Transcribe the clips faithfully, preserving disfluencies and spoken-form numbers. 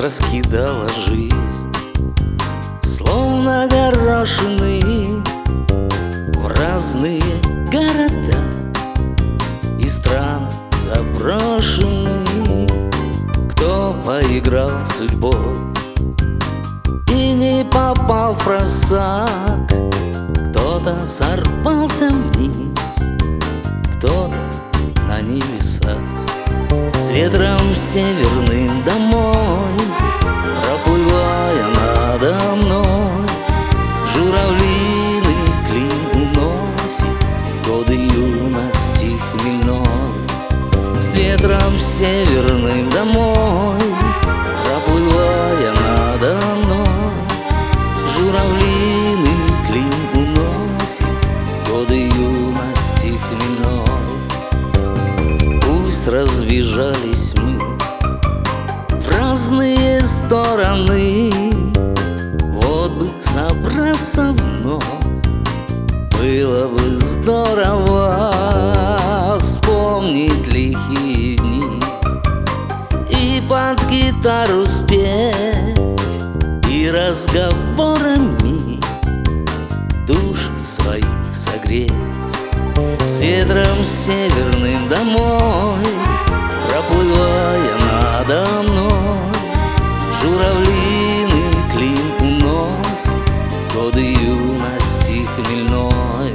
раскидала жизнь, словно горошины, в разные города и страны заброшены. Кто поиграл судьбой и не попал в просак, кто-то сорвался вниз, кто-то на небесах. С ветром северным домой, проплывая надо мной, журавлиный клин уносит годы юности хмельной. С ветром северным домой, проплывая надо мной, журавлиный клин уносит годы юности хмельной. Пусть разбежались мы в разные стороны, вот бы собраться вновь, было бы здорово вспомнить лихие дни и под гитару спеть, и разговорами души свои согреть. С ветром северным домой, проплывая надо мной, журавлиный клин уносит годы юности хмельной.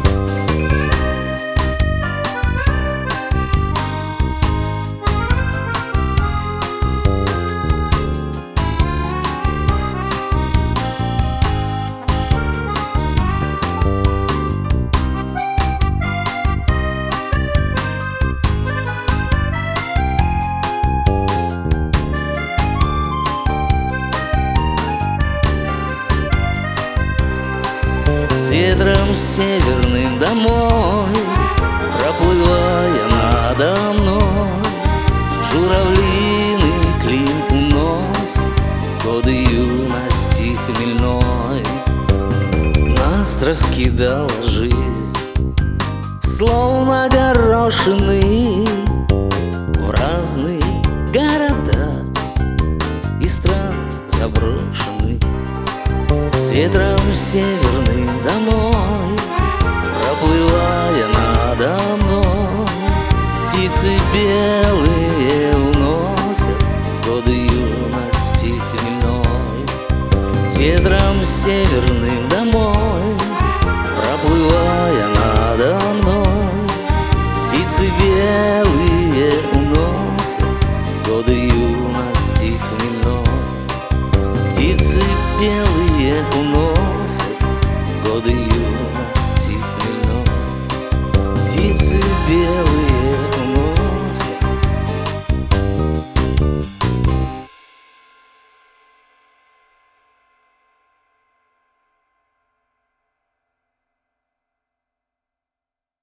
С ветром северным домой, проплывая надо мной, журавлиный клин уносит годы юности хмельной. Нас раскидала жизнь, словно горошины, в разные города и страны заброшены. С ветром северным домой, проплывая надо мной, птицы белые уносят годы юности хмельной. С ветром северным домой, проплывая надо мной, птицы белые уносят годы юности хмельной. Птицы белые уносят годы юности хмельной. Птицы белые